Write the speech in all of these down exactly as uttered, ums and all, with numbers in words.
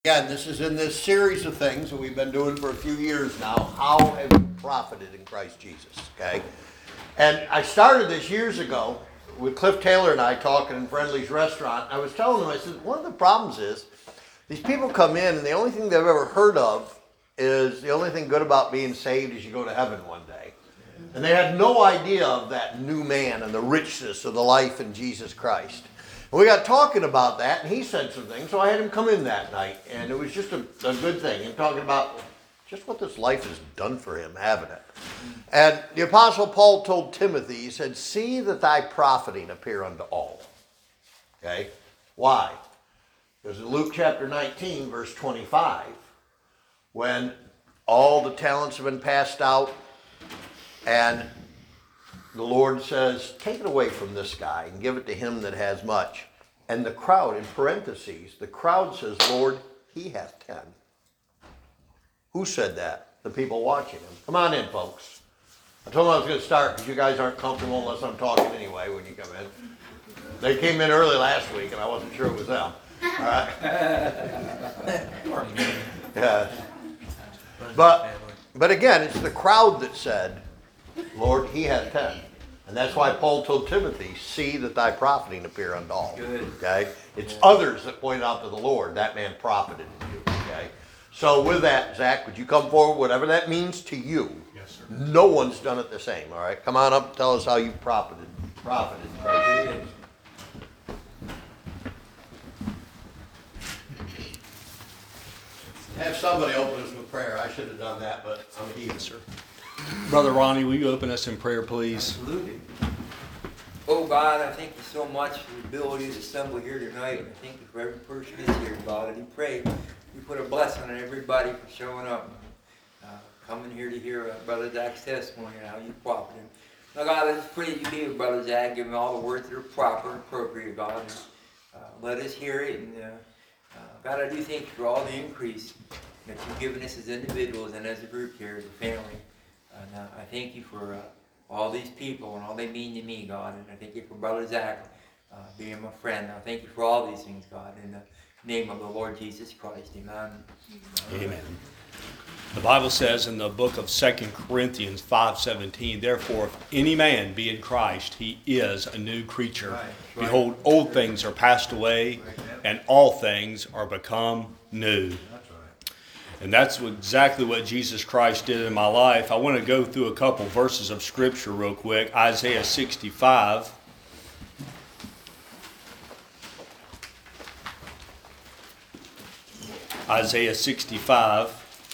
Again, this is in this series of things that we've been doing for a few years now. How have you profited in Christ Jesus? Okay, and I started this years ago with Cliff Taylor and I talking in Friendly's restaurant. I was telling him, I said, one of the problems is these people come in and the only thing they've ever heard of is the only thing good about being saved is you go to heaven one day. And they had no idea of that new man and the richness of the life in Jesus Christ. We got talking about that, and he said some things, so I had him come in that night, and it was just a, a good thing. Him talking about just what this life has done for him, having it. And the Apostle Paul told Timothy, he said, see that thy profiting appear unto all. Okay? Why? Because in Luke chapter nineteen, verse twenty-five, when all the talents have been passed out, and the Lord says, take it away from this guy and give it to him that has much. And the crowd, in parentheses, the crowd says, Lord, he hath ten. Who said that? The people watching him. Come on in, folks. I told them I was going to start because you guys aren't comfortable unless I'm talking anyway when you come in. They came in early last week and I wasn't sure it was them. All right? Yeah. But, but again, it's the crowd that said, Lord, he hath ten. And that's why Paul told Timothy, see that thy profiting appear unto all. Good. Okay? It's others that pointed out to the Lord, that man profited in you. Okay? So with that, Zach, would you come forward, whatever that means to you? Yes, sir. No one's done it the same, all right? Come on up and tell us how you profited. Profited. Right. Have somebody open us with prayer. I should have done that, but I'm a heathen, sir. Brother Ronnie, will you open us in prayer, please? Absolutely. Oh God, I thank you so much for the ability to assemble here tonight. And I thank you for every person that's here, God. And we pray you put a blessing on everybody for showing up, uh, coming here to hear uh, Brother Zach's testimony and how you profited him. Now God, I just pray that you be with Brother Zach, give him all the words that are proper and appropriate, God. And, uh, let us hear it. And uh, uh, God, I do thank you for all the increase that you've given us as individuals and as a group here, as a family. And uh, I thank you for uh, all these people and all they mean to me, God. And I thank you for Brother Zach uh, being my friend. I thank you for all these things, God. In the name of the Lord Jesus Christ, amen. Amen. The Bible says in the book of Second Corinthians five seventeen, therefore, if any man be in Christ, he is a new creature. Right, right. Behold, old things are passed away, and all things are become new. And that's exactly what Jesus Christ did in my life. I want to go through a couple verses of Scripture real quick. Isaiah sixty-five. Isaiah sixty-five.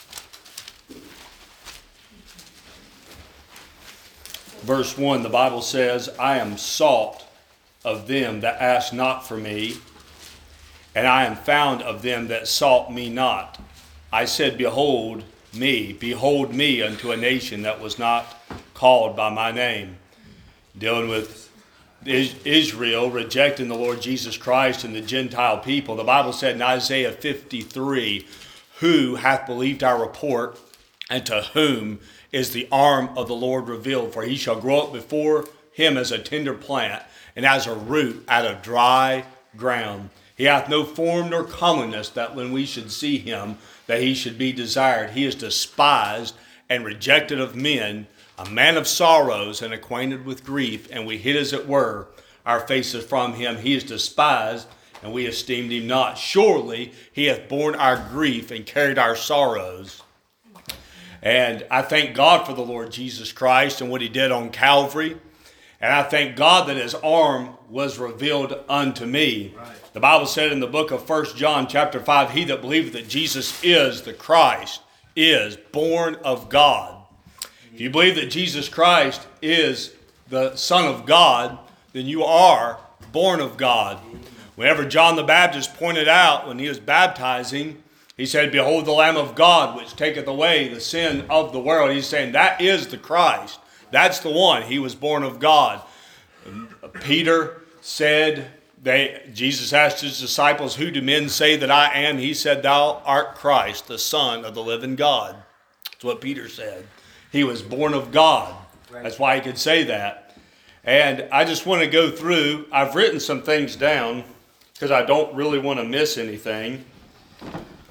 Verse one, the Bible says, I am sought of them that ask not for me, and I am found of them that sought me not. I said, behold me, behold me unto a nation that was not called by my name. Dealing with Israel rejecting the Lord Jesus Christ and the Gentile people. The Bible said in Isaiah fifty-three, who hath believed our report, and to whom is the arm of the Lord revealed? For he shall grow up before him as a tender plant, and as a root out of dry ground. He hath no form nor comeliness, that when we should see him, that he should be desired. He is despised and rejected of men, a man of sorrows and acquainted with grief, and we hid as it were our faces from him. He is despised, and we esteemed him not. Surely he hath borne our grief and carried our sorrows. And I thank God for the Lord Jesus Christ and what he did on Calvary. And I thank God that his arm was revealed unto me. Right. The Bible said in the book of First John chapter five, he that believeth that Jesus is the Christ is born of God. If you believe that Jesus Christ is the Son of God, then you are born of God. Whenever John the Baptist pointed out when he was baptizing, he said, behold the Lamb of God, which taketh away the sin of the world. He's saying that is the Christ. That's the one. He was born of God. Peter said, they, Jesus asked his disciples, who do men say that I am? He said, thou art Christ, the Son of the living God. That's what Peter said. He was born of God. That's why he could say that. And I just want to go through, I've written some things down because I don't really want to miss anything.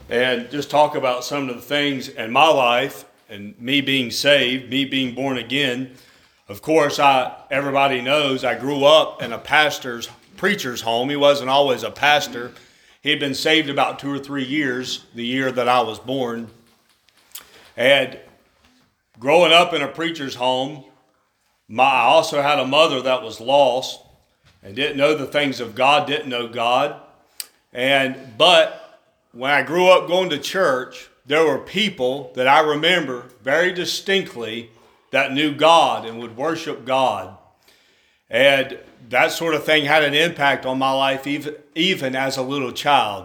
and just talk about some of the things in my life and me being saved, me being born again. Of course, I everybody knows I grew up in a pastor's, preacher's home. He wasn't always a pastor. He had been saved about two or three years, the year that I was born. And growing up in a preacher's home, my, I also had a mother that was lost and didn't know the things of God, didn't know God. And but when I grew up going to church, there were people that I remember very distinctly that knew God and would worship God. And that sort of thing had an impact on my life even, even as a little child.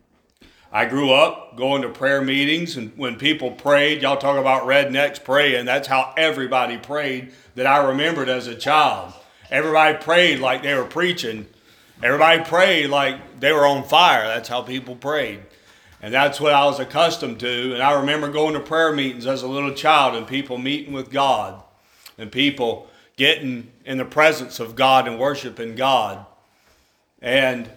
I grew up going to prayer meetings, and when people prayed, y'all talk about rednecks praying, that's how everybody prayed that I remembered as a child. Everybody prayed like they were preaching. Everybody prayed like they were on fire. That's how people prayed. And that's what I was accustomed to. And I remember going to prayer meetings as a little child and people meeting with God and people getting in the presence of God and worshiping God. And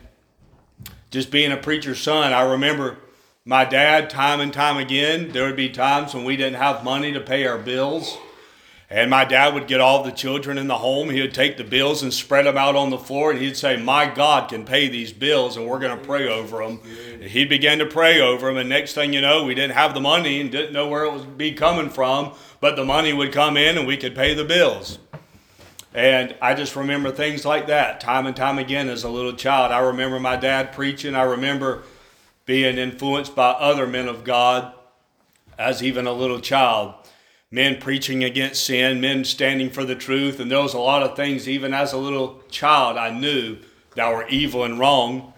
just being a preacher's son, I remember my dad time and time again, there would be times when we didn't have money to pay our bills. And my dad would get all the children in the home. He would take the bills and spread them out on the floor. And he'd say, my God can pay these bills and we're going to pray over them. And he'd begin to pray over them. And next thing you know, we didn't have the money and didn't know where it would be coming from. But the money would come in and we could pay the bills. And I just remember things like that time and time again as a little child. I remember my dad preaching. I remember being influenced by other men of God as even a little child. Men preaching against sin, men standing for the truth. And there was a lot of things, even as a little child, I knew that were evil and wrong.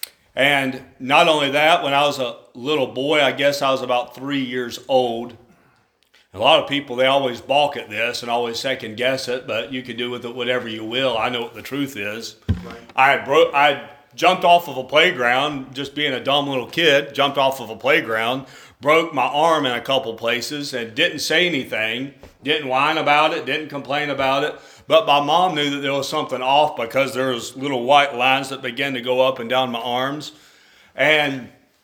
And not only that, when I was a little boy, I guess I was about three years old. A lot of people, they always balk at this and always second guess it, but you can do with it whatever you will. I know what the truth is. Right. I had broke, I jumped off of a playground, just being a dumb little kid, jumped off of a playground, broke my arm in a couple places and didn't say anything, didn't whine about it, didn't complain about it. But my mom knew that there was something off because there was little white lines that began to go up and down my arms. And,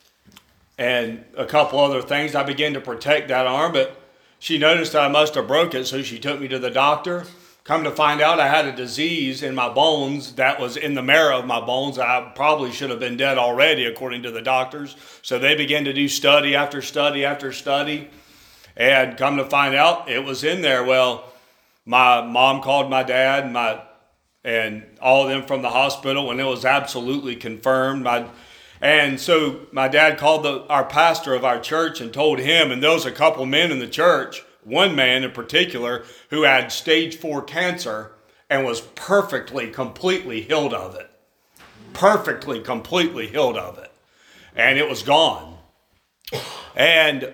and a couple other things. I began to protect that arm, but she noticed that I must have broke it, so she took me to the doctor. Come to find out, I had a disease in my bones that was in the marrow of my bones. I probably should have been dead already, according to the doctors. So they began to do study after study after study. And come to find out, it was in there. Well, my mom called my dad and, my, and all of them from the hospital, and it was absolutely confirmed. My And so my dad called the, our pastor of our church and told him, and there was a couple men in the church, one man in particular, who had stage four cancer and was perfectly, completely healed of it. Perfectly, completely healed of it. And it was gone. And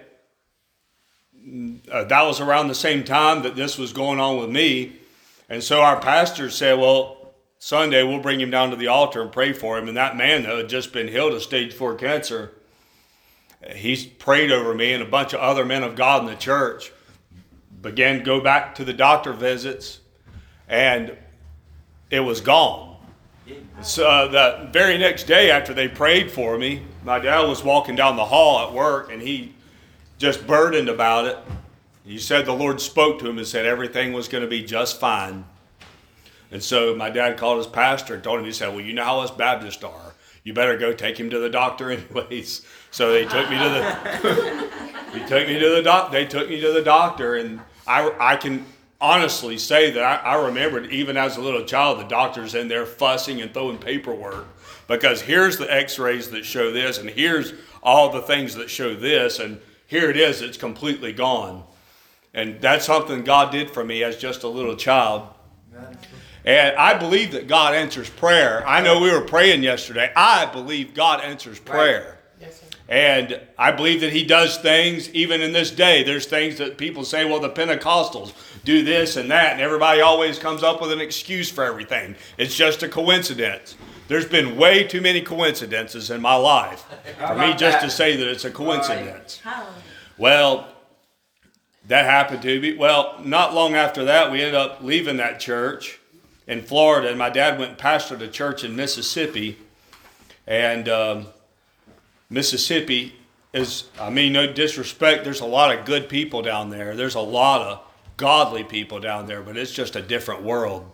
uh, that was around the same time that this was going on with me. And so our pastor said, well, Sunday, we'll bring him down to the altar and pray for him. And that man, though, had just been healed of stage four cancer. He's prayed over me, and a bunch of other men of God in the church began to go back to the doctor visits, and it was gone. So uh, the very next day after they prayed for me, my dad was walking down the hall at work, and he just burdened about it. He said the Lord spoke to him and said everything was going to be just fine. And so my dad called his pastor and told him, he said, well, you know how us Baptists are. You better go take him to the doctor anyways. So they took me to the he took me to the doc they took me to the doctor, and I I can honestly say that I, I remembered even as a little child the doctor's in there fussing and throwing paperwork, because here's the x-rays that show this, and here's all the things that show this, and here it is, it's completely gone. And that's something God did for me as just a little child. And I believe that God answers prayer. I know we were praying yesterday. I believe God answers prayer. Right. Yes, sir. And I believe that he does things even in this day. There's things that people say, well, the Pentecostals do this and that, and everybody always comes up with an excuse for everything. It's just a coincidence. There's been way too many coincidences in my life for me just that? to say that it's a coincidence. Right. Well, that happened to me. Well, not long after that, we ended up leaving that church in Florida, and my dad went and pastored a church in Mississippi. And um, Mississippi, is, I mean, no disrespect, there's a lot of good people down there. There's a lot of godly people down there, but it's just a different world.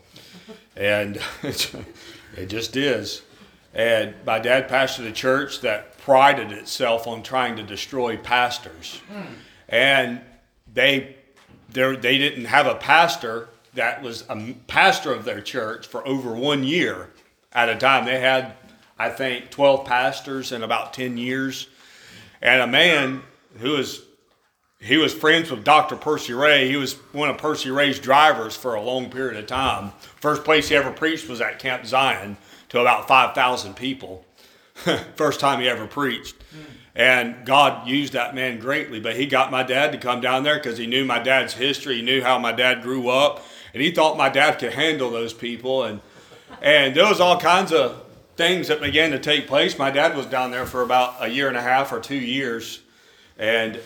And it just is. And my dad pastored a church that prided itself on trying to destroy pastors. Mm. And they they didn't have a pastor that was a pastor of their church for over one year at a time. They had, I think, twelve pastors in about ten years. And a man who was, he was friends with Doctor Percy Ray. He was one of Percy Ray's drivers for a long period of time. First place he ever preached was at Camp Zion to about five thousand people. First time he ever preached. And God used that man greatly. But he got my dad to come down there because he knew my dad's history. He knew how my dad grew up. And he thought my dad could handle those people. And, and there was all kinds of things that began to take place. My dad was down there for about a year and a half or two years. And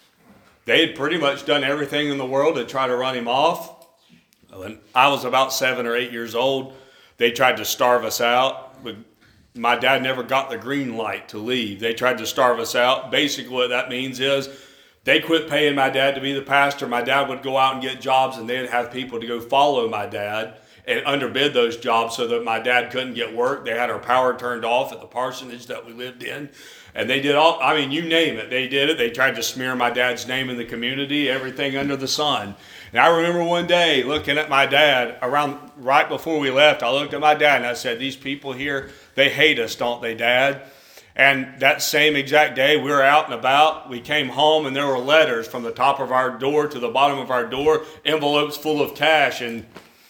they had pretty much done everything in the world to try to run him off. When I was about seven or eight years old, they tried to starve us out. But my dad never got the green light to leave. They tried to starve us out. Basically what that means is they quit paying my dad to be the pastor. My dad would go out and get jobs, and they'd have people to go follow my dad and underbid those jobs so that my dad couldn't get work. They had our power turned off at the parsonage that we lived in. And they did all, I mean, you name it, they did it. They tried to smear my dad's name in the community, everything under the sun. And I remember one day looking at my dad around right before we left, I looked at my dad and I said, these people here, they hate us, don't they, Dad? And that same exact day, we were out and about. We came home and there were letters from the top of our door to the bottom of our door, envelopes full of cash. And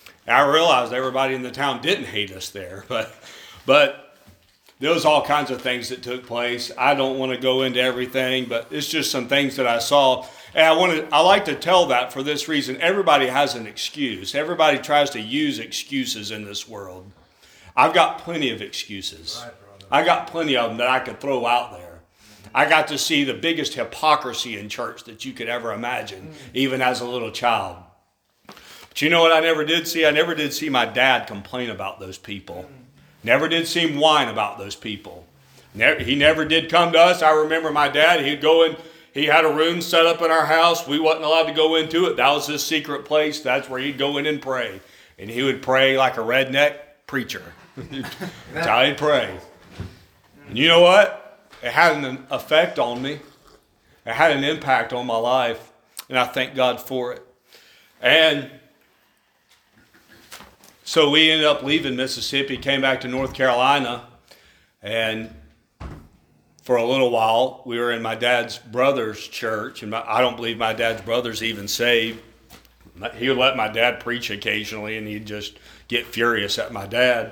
I realized everybody in the town didn't hate us there. But, but there was all kinds of things that took place. I don't want to go into everything, but it's just some things that I saw. And I want to, I like to tell that for this reason. Everybody has an excuse. Everybody tries to use excuses in this world. I've got plenty of excuses. I got plenty of them that I could throw out there. I got to see the biggest hypocrisy in church that you could ever imagine, even as a little child. But you know what I never did see? I never did see my dad complain about those people. Never did see him whine about those people. Never, he never did come to us. I remember my dad, he'd go in, he had a room set up in our house. We wasn't allowed to go into it. That was his secret place. That's where he'd go in and pray. And he would pray like a redneck preacher. That's how he'd pray. And you know what? It had an effect on me. It had an impact on my life. And I thank God for it. And so we ended up leaving Mississippi, came back to North Carolina, and for a little while we were in my dad's brother's church, and my, I don't believe my dad's brother's even saved. He would let my dad preach occasionally, and he'd just get furious at my dad.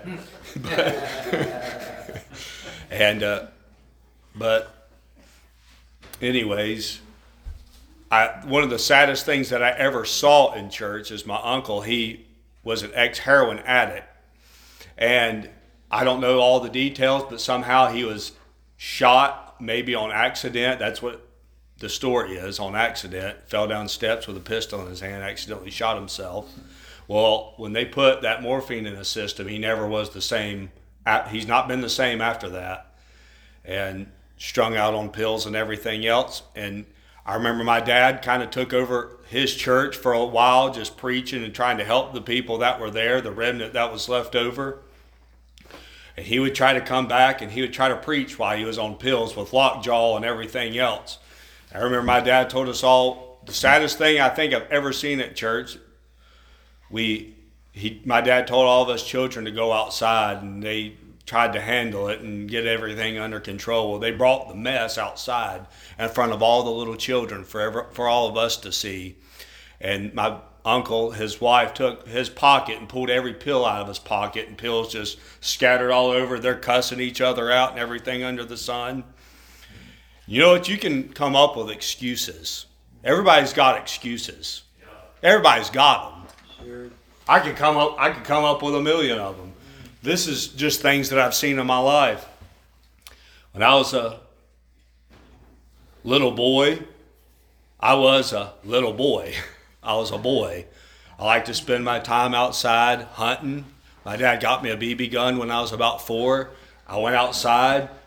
but, and uh, but anyways, I one of the saddest things that I ever saw in church is my uncle. He was an ex-heroin addict. And I don't know all the details, but somehow he was shot, maybe on accident. That's what the story is, on accident. Fell down steps with a pistol in his hand, accidentally shot himself. Well, when they put that morphine in his system, he never was the same. He's not been the same after that. And strung out on pills and everything else. And I remember my dad kind of took over his church for a while, just preaching and trying to help the people that were there, the remnant that was left over. And he would try to come back and he would try to preach while he was on pills with lockjaw and everything else. I remember my dad told us all, the saddest thing I think I've ever seen at church, we, he, my dad told all of us children to go outside, and they tried to handle it and get everything under control. Well, they brought the mess outside in front of all the little children for ever, for all of us to see. And my uncle, his wife, took his pocket and pulled every pill out of his pocket, and pills just scattered all over. They're cussing each other out and everything under the sun. You know what? You can come up with excuses. Everybody's got excuses. Everybody's got them. Sure. I could come up. I could come up with a million of them. This is just things that I've seen in my life. When I was a little boy, I was a little boy. I was a boy. I like to spend my time outside hunting. My dad got me a B B gun when I was about four. I went outside.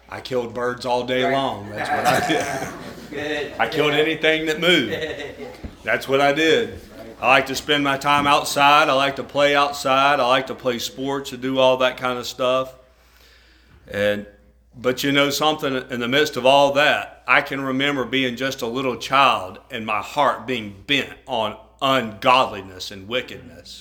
I killed birds all day Right. long. That's what I did. Good. I killed anything that moved. That's what I did. I like to spend my time outside. I like to play outside. I like to play sports and do all that kind of stuff. And but you know something, in the midst of all that, I can remember being just a little child and my heart being bent on ungodliness and wickedness.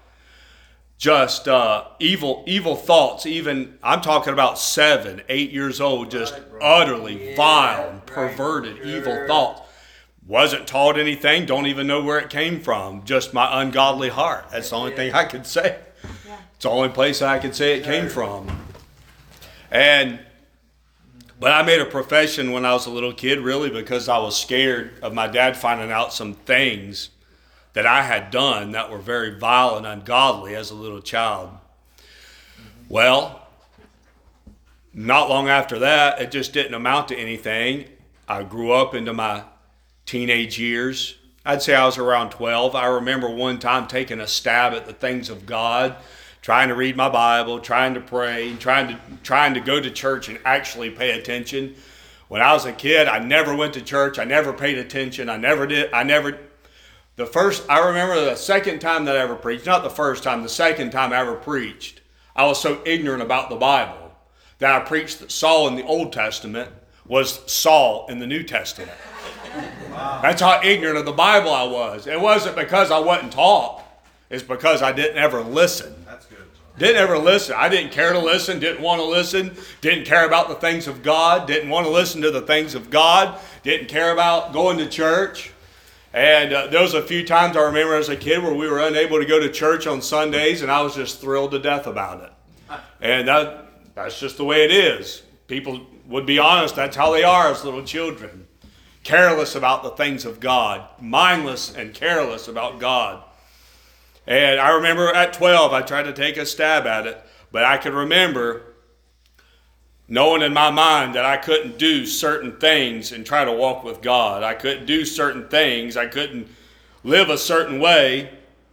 Just uh, evil, evil thoughts. Even I'm talking about seven, eight years old, just utterly Yeah, vile, and right. perverted, Sure. evil thoughts. Wasn't taught anything. Don't even know where it came from. Just my ungodly heart. That's the only thing I could say. Yeah. It's the only place I could say it came from. And but I made a profession when I was a little kid, really, because I was scared of my dad finding out some things that I had done that were very vile and ungodly as a little child. Well, not long after that, it just didn't amount to anything. I grew up into my teenage years. I'd say I was around twelve. I remember one time taking a stab at the things of God, trying to read my Bible, trying to pray, trying to trying to go to church and actually pay attention. When I was a kid, I never went to church. I never paid attention. I never did. I never. The first, I remember the second time that I ever preached, not the first time, the second time I ever preached, I was so ignorant about the Bible that I preached that Saul in the Old Testament was Saul in the New Testament. Wow. That's how ignorant of the Bible I was. It wasn't because I wasn't taught. It's because I didn't ever listen. That's good. Didn't ever listen. I didn't care to listen, didn't want to listen, didn't care about the things of God, didn't want to listen to the things of God, didn't care about going to church. And uh, there was a few times I remember as a kid where we were unable to go to church on Sundays, and I was just thrilled to death about it. And that that's just the way it is. People would be honest, that's how they are as little children. Careless about the things of God, mindless and careless about God. And I remember at twelve, I tried to take a stab at it, but I could remember knowing in my mind that I couldn't do certain things and try to walk with God. I couldn't do certain things. I couldn't live a certain way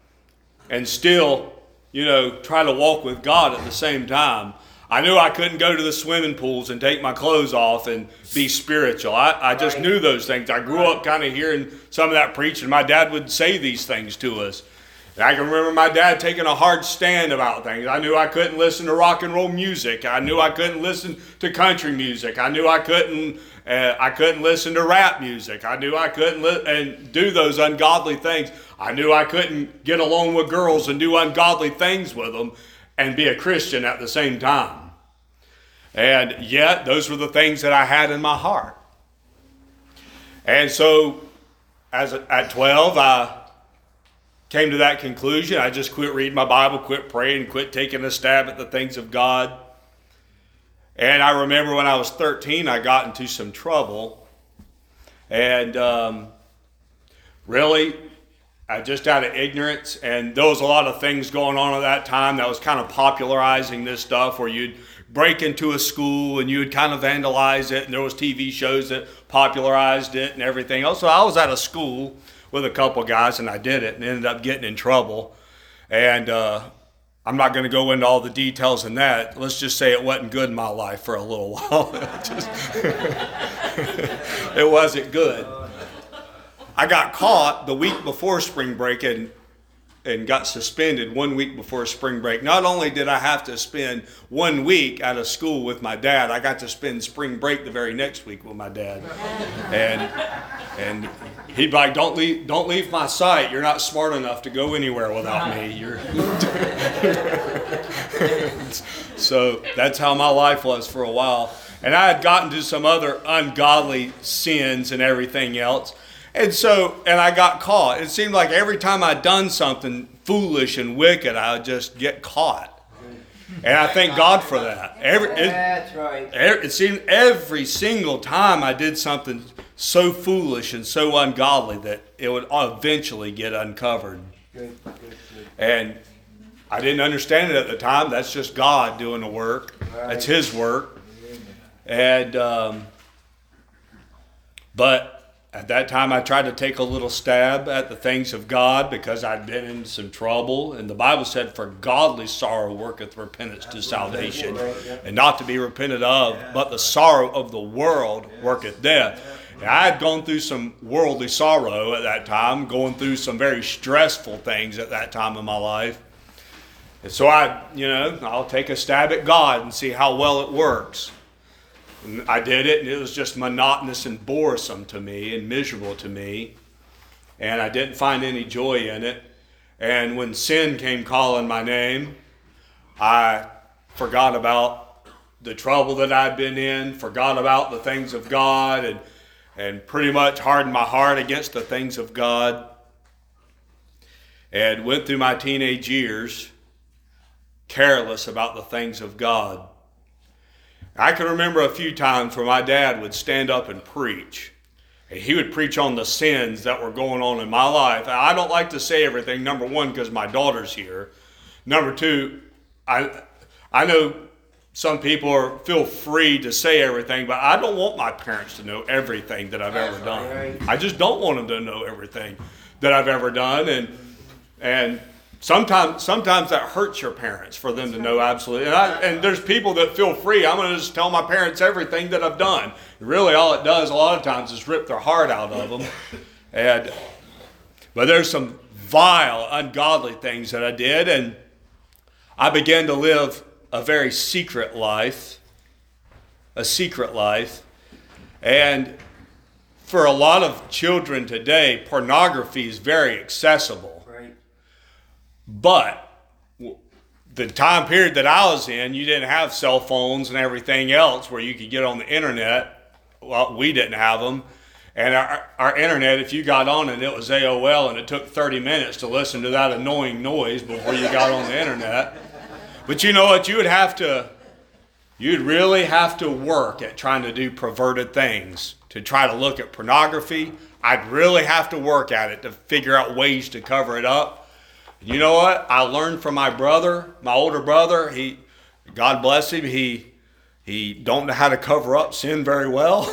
and still, you know, try to walk with God at the same time. I knew I couldn't go to the swimming pools and take my clothes off and be spiritual. I, I just Right. knew those things. I grew up kind of hearing some of that preaching. My dad would say these things to us. And I can remember my dad taking a hard stand about things. I knew I couldn't listen to rock and roll music. I knew I couldn't listen to country music. I knew I couldn't uh, I couldn't listen to rap music. I knew I couldn't li- and do those ungodly things. I knew I couldn't get along with girls and do ungodly things with them and be a Christian at the same time. And yet, those were the things that I had in my heart. And so, as a, at twelve, I came to that conclusion. I just quit reading my Bible, quit praying, quit taking a stab at the things of God. And I remember when I was thirteen, I got into some trouble. And um, really, I just out of ignorance, and there was a lot of things going on at that time that was kind of popularizing this stuff, where you'd break into a school and you would kind of vandalize it, and there was T V shows that popularized it and everything else. So I was at a school with a couple guys, and I did it and ended up getting in trouble. And uh, I'm not going to go into all the details in that. Let's just say it wasn't good in my life for a little while. It, just it wasn't good. I got caught the week before spring break and and got suspended one week before spring break. Not only did I have to spend one week out of school with my dad, I got to spend spring break the very next week with my dad. And and he'd be like, don't leave, don't leave my sight. You're not smart enough to go anywhere without me. You're So that's how my life was for a while. And I had gotten to some other ungodly sins and everything else. And so, and I got caught. It seemed like every time I'd done something foolish and wicked, I would just get caught. And I thank God for that. Every, it, That's right. it seemed every single time I did something so foolish and so ungodly that it would eventually get uncovered. Good, good, good. And I didn't understand it at the time. That's just God doing the work. That's His work. And, um, but At that time, I tried to take a little stab at the things of God because I'd been in some trouble. And the Bible said, for godly sorrow worketh repentance to salvation, and not to be repented of, but the sorrow of the world worketh death. And I had gone through some worldly sorrow at that time, going through some very stressful things at that time in my life. And so I, you know, I'll take a stab at God and see how well it works. And I did it, and it was just monotonous and boresome to me and miserable to me. And I didn't find any joy in it. And when sin came calling my name, I forgot about the trouble that I'd been in, forgot about the things of God, and, and pretty much hardened my heart against the things of God. And went through my teenage years careless about the things of God. I can remember a few times where my dad would stand up and preach. And he would preach on the sins that were going on in my life. And I don't like to say everything, number one, because my daughter's here. Number two, I I know some people are, feel free to say everything, but I don't want my parents to know everything that I've ever done. I just don't want them to know everything that I've ever done. And and Sometimes, sometimes that hurts your parents for them to know absolutely. And, I, and there's people that feel free. I'm going to just tell my parents everything that I've done. Really, all it does a lot of times is rip their heart out of them. And but there's some vile, ungodly things that I did, and I began to live a very secret life, a secret life. And for a lot of children today, pornography is very accessible. But the time period that I was in, you didn't have cell phones and everything else where you could get on the internet. Well, we didn't have them. And our, our internet, if you got on it, it was A O L, and it took thirty minutes to listen to that annoying noise before you got on the internet. But you know what? You would have to, you'd really have to work at trying to do perverted things, to try to look at pornography. I'd really have to work at it to figure out ways to cover it up. You know what? I learned from my brother, my older brother. He, God bless him, he he don't know how to cover up sin very well.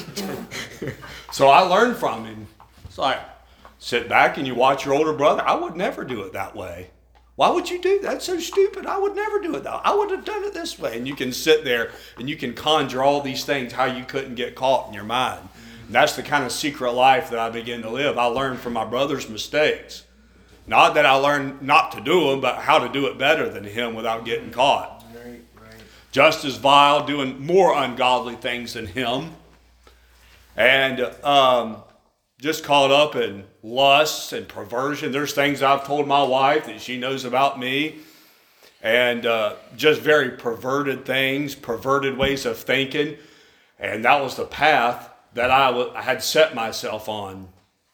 So I learned from him. It's like, sit back and you watch your older brother. I would never do it that way. Why would you do that? That's so stupid. I would never do it that way. I would have done it this way. And you can sit there and you can conjure all these things how you couldn't get caught in your mind. And that's the kind of secret life that I began to live. I learned from my brother's mistakes. Not that I learned not to do them, but how to do it better than him without getting caught. Right, right. Just as vile, doing more ungodly things than him. And um, just caught up in lust and perversion. There's things I've told my wife that she knows about me. And uh, just very perverted things, perverted ways of thinking. And that was the path that I, w- I had set myself on.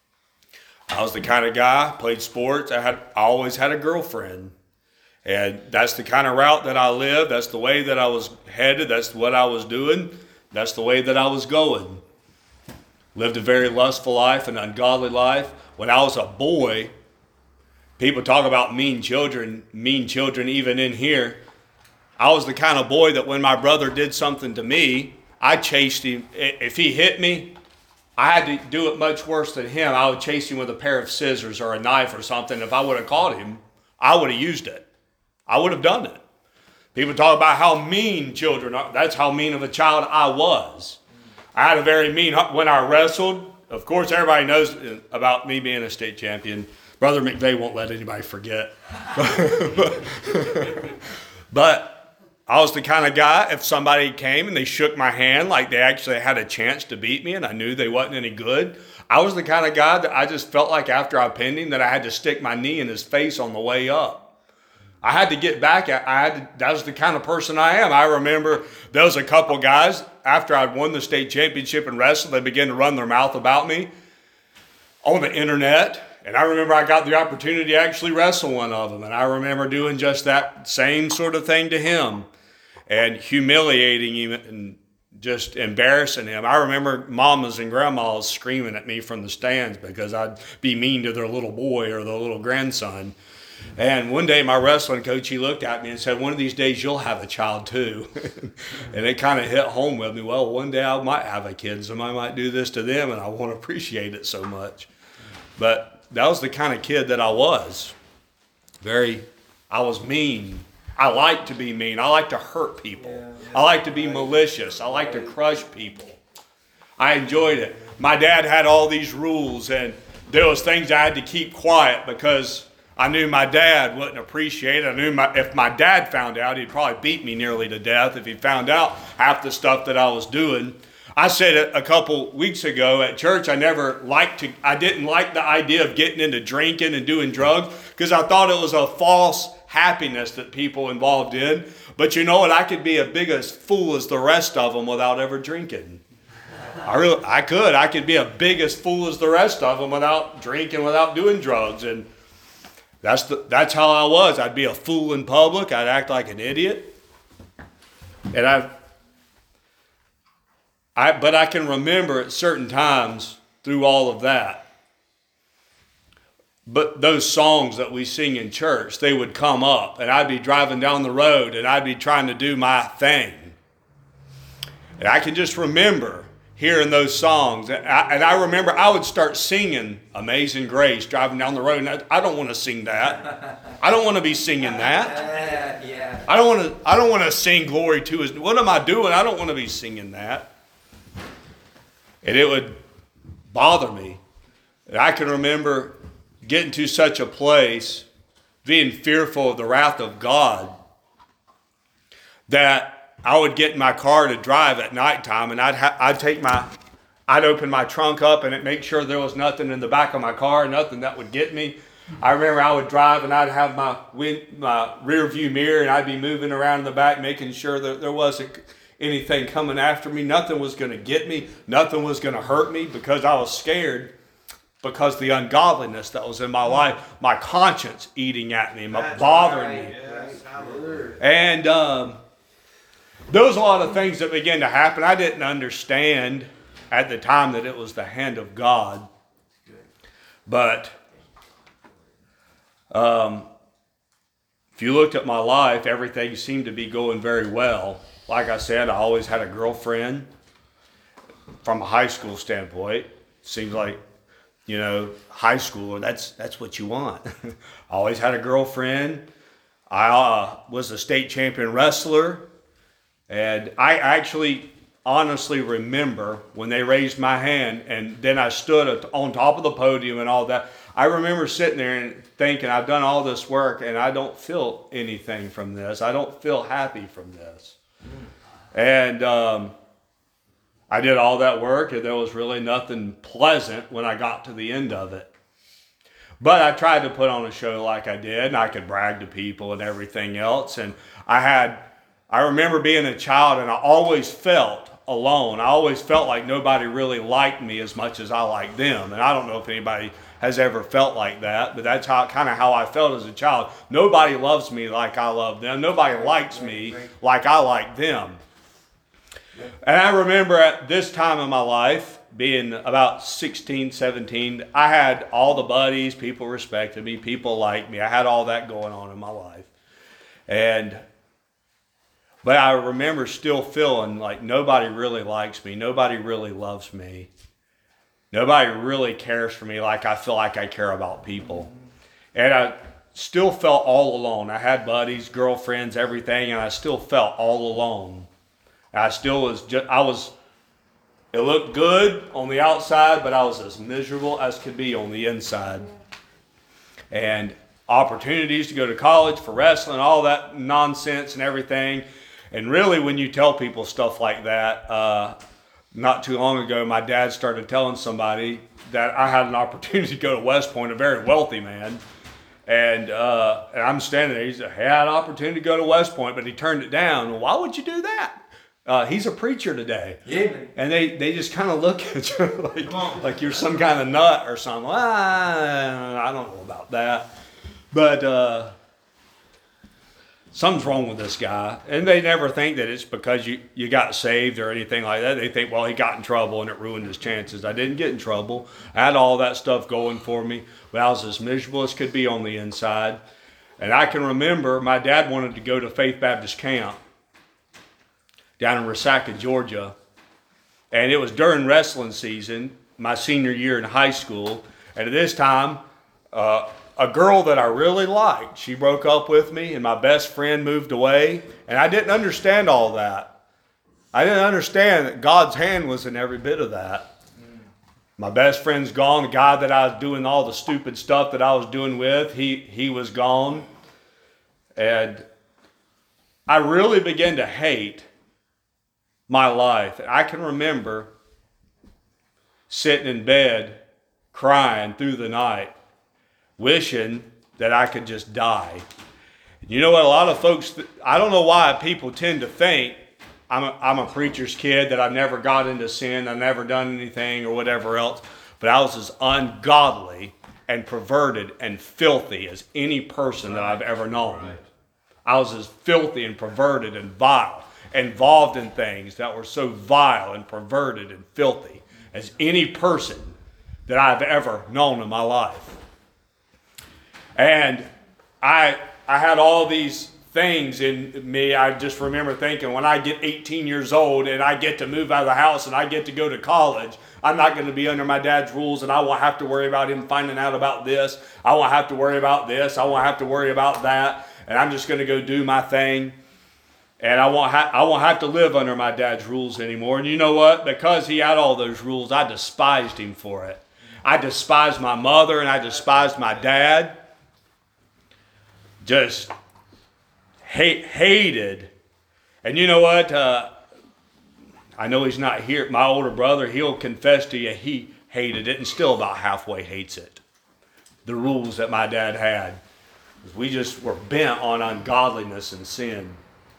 I was the kind of guy, played sports, I had I always had a girlfriend. And that's the kind of route that I lived. That's the way that I was headed. That's what I was doing. That's the way that I was going. Lived a very lustful life, an ungodly life. When I was a boy, people talk about mean children, mean children even in here. I was the kind of boy that when my brother did something to me, I chased him. If he hit me, I had to do it much worse than him. I would chase him with a pair of scissors or a knife or something. If I would have caught him, I would have used it. I would have done it. People talk about how mean children are. That's how mean of a child I was. I had a very mean, when I wrestled, of course everybody knows about me being a state champion. Brother McVeigh won't let anybody forget. But I was the kind of guy, if somebody came and they shook my hand like they actually had a chance to beat me and I knew they wasn't any good, I was the kind of guy that I just felt like after I pinned him that I had to stick my knee in his face on the way up. I had to get back. I had to, that was the kind of person I am. I remember there was a couple guys, after I'd won the state championship in wrestling, they began to run their mouth about me on the internet. And I remember I got the opportunity to actually wrestle one of them. And I remember doing just that same sort of thing to him. And humiliating him and just embarrassing him. I remember mamas and grandmas screaming at me from the stands because I'd be mean to their little boy or their little grandson. And one day my wrestling coach, he looked at me and said, one of these days you'll have a child too. And it kind of hit home with me. Well, one day I might have a kid. Somebody might do this to them and I won't appreciate it so much. But that was the kind of kid that I was. Very, I was mean. I like to be mean. I like to hurt people. Yeah, yeah. I like to be malicious. I like to crush people. I enjoyed it. My dad had all these rules, and there was things I had to keep quiet because I knew my dad wouldn't appreciate it. I knew my, if my dad found out, he'd probably beat me nearly to death if he found out half the stuff that I was doing. I said it a couple weeks ago at church. I never liked to, I didn't like the idea of getting into drinking and doing drugs because I thought it was a false happiness that people involved in. But you know what? I could be as big a fool as the rest of them without ever drinking. I really, I could. I could be a big as fool as the rest of them without drinking, without doing drugs. And that's the, that's how I was. I'd be a fool in public. I'd act like an idiot. And I, I, but I can remember at certain times through all of that. But those songs that we sing in church, they would come up, and I'd be driving down the road, and I'd be trying to do my thing. And I can just remember hearing those songs. And I, and I remember I would start singing Amazing Grace driving down the road, and I, I don't want to sing that. I don't want to be singing that. Yeah. I don't want to. I don't want to sing Glory to His. What am I doing? I don't want to be singing that. And it would bother me. And I can remember getting to such a place, being fearful of the wrath of God, that I would get in my car to drive at nighttime, and I'd ha- I'd take my, I'd open my trunk up and make sure there was nothing in the back of my car, nothing that would get me. I remember I would drive and I'd have my wind, my rear view mirror, and I'd be moving around in the back, making sure that there wasn't anything coming after me. Nothing was going to get me. Nothing was going to hurt me because I was scared. Because the ungodliness that was in my life, my conscience eating at me, my bothering me. Yes, And um, there was a lot of things that began to happen. I didn't understand at the time that it was the hand of God. But um, if you looked at my life, everything seemed to be going very well. Like I said, I always had a girlfriend from a high school standpoint. Seems like, you know, high schooler, that's that's what you want. I always had a girlfriend. I uh, was a state champion wrestler. And I actually honestly remember when they raised my hand and then I stood on top of the podium and all that. I remember sitting there and thinking, I've done all this work and I don't feel anything from this. I don't feel happy from this. And um, I did all that work and there was really nothing pleasant when I got to the end of it. But I tried to put on a show like I did, and I could brag to people and everything else. And I had, I remember being a child and I always felt alone. I always felt like nobody really liked me as much as I liked them. And I don't know if anybody has ever felt like that, but that's how kind of how I felt as a child. Nobody loves me like I love them. Nobody likes me like I like them. And I remember at this time in my life, being about sixteen, seventeen, I had all the buddies, people respected me, people liked me. I had all that going on in my life. And, but I remember still feeling like nobody really likes me. Nobody really loves me. Nobody really cares for me like I feel like I care about people. And I still felt all alone. I had buddies, girlfriends, everything, and I still felt all alone. I still was just, I was, it looked good on the outside, but I was as miserable as could be on the inside. And opportunities to go to college for wrestling, all that nonsense and everything. And really when you tell people stuff like that, uh, not too long ago, my dad started telling somebody that I had an opportunity to go to West Point, a very wealthy man. And, uh, and I'm standing there, he said, hey, I had an opportunity to go to West Point, but he turned it down. Well, why would you do that? Uh, he's a preacher today. Yeah. And they, they just kind of look at you like, like you're some kind of nut or something. Ah, I don't know about that. But uh, something's wrong with this guy. And they never think that it's because you, you got saved or anything like that. They think, well, he got in trouble and it ruined his chances. I didn't get in trouble. I had all that stuff going for me. But I was as miserable as could be on the inside. And I can remember my dad wanted to go to Faith Baptist Camp down in Resaca, Georgia. And it was during wrestling season, my senior year in high school. And at this time, uh, a girl that I really liked, she broke up with me, and my best friend moved away. And I didn't understand all that. I didn't understand that God's hand was in every bit of that. My best friend's gone. The guy that I was doing all the stupid stuff that I was doing with, he, he was gone. And I really began to hate my life. I can remember sitting in bed crying through the night, wishing that I could just die. You know what? A lot of folks, I don't know why people tend to think I'm a, I'm a preacher's kid, that I never got into sin, I never done anything or whatever else, but I was as ungodly and perverted and filthy as any person that I've ever known. Right. I was as filthy and perverted and vile, involved in things that were so vile and perverted and filthy as any person that I've ever known in my life. And I I had all these things in me. I just remember thinking, when I get eighteen years old and I get to move out of the house and I get to go to college, I'm not going to be under my dad's rules, and I won't have to worry about him finding out about this. I won't have to worry about this. I won't have to worry about that. And I'm just going to go do my thing. And I won't, ha- I won't have to live under my dad's rules anymore. And you know what? Because he had all those rules, I despised him for it. I despised my mother and I despised my dad. Just hate, hated. And you know what? Uh, I know he's not here. My older brother, he'll confess to you he hated it and still about halfway hates it. The rules that my dad had. We just were bent on ungodliness and sin.